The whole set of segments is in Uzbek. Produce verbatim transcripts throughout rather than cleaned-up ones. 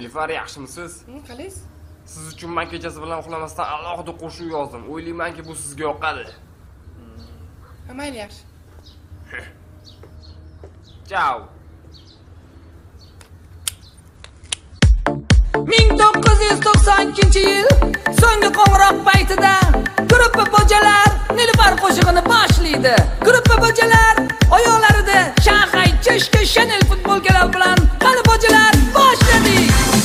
Nilufar, yaxshimisiz? Qalaysiz? Siz uchun men kechasi bilan uxlamasdan alohida qo'shiq yozdim. O'ylaymanki, bu sizga yoqadi. Ha, mayli, yaxshi. Ciao. ming to'qqiz yuz to'qson ikkinchi yil so'nggi qo'ng'iroq paytida gruppa bojalar Nilufar qo'shig'ini boshlaydi. Gruppa bojalar oyoqlarida Shanxay chishki Chanel futbolkalar bilan qani bojalar boshladik.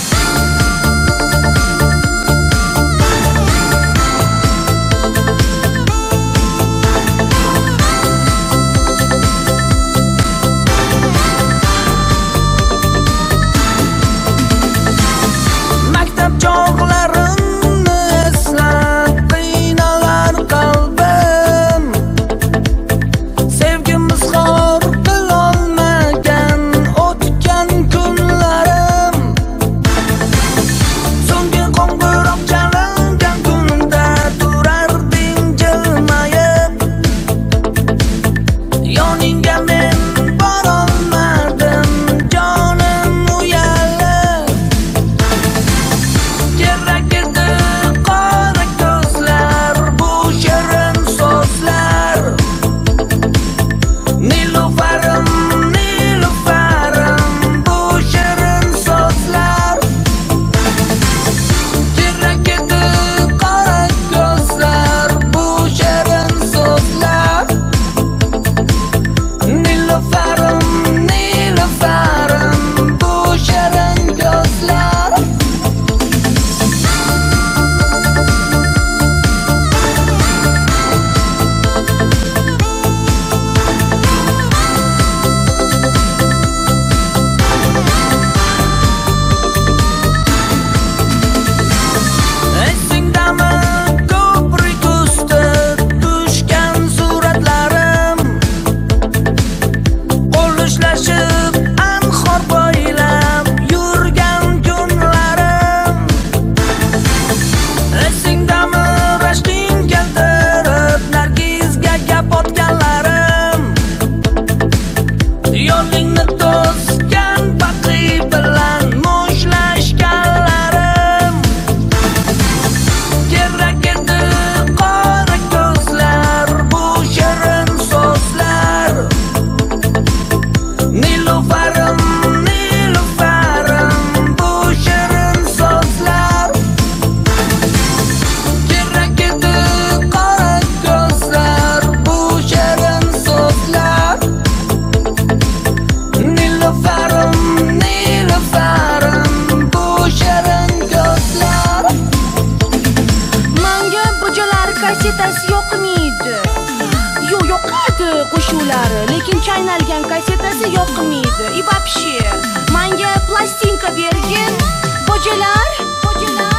kasetasi yoqmaydi. Yo'q, yoqadi qo'shuvlari, lekin chaynalgan kasetasi yoqmaydi. И вообще, menga plastinka bergin. Bojalar, bojalar.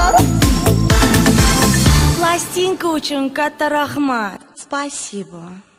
Uchun katta rahmat. Спасибо.